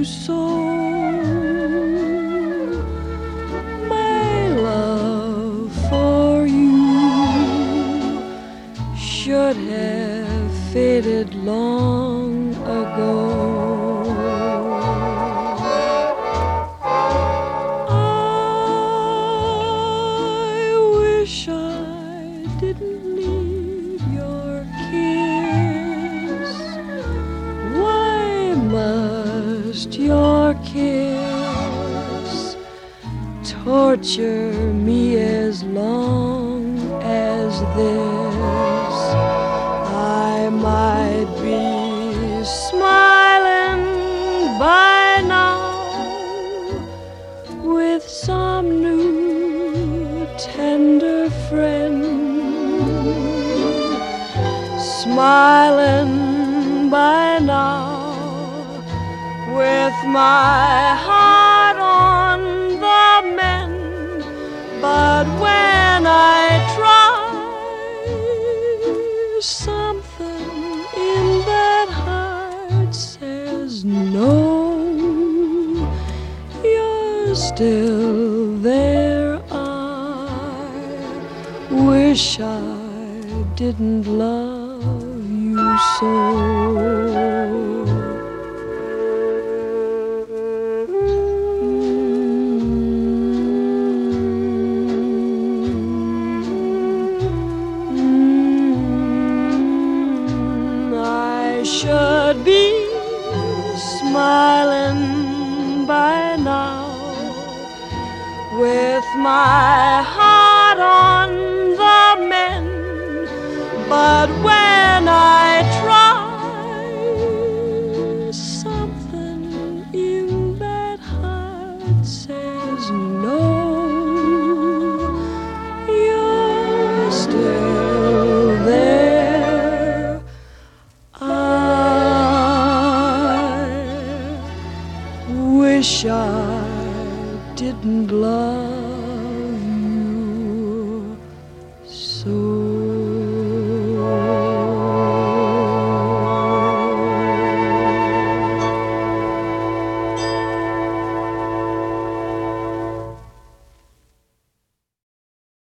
so. My love for you should have faded long ago. I wish I didn't need your kiss. Why must your kiss torture me as long as this? I might be smiling by now with some new tender friend, smiling by now with my heart on the mend. But when I try, something in that heart says no. You're still there. I wish I didn't love you so. I should be smiling by now with my heart on the mend. But when I try, something in that heart says no. You're still there. I wish I didn't love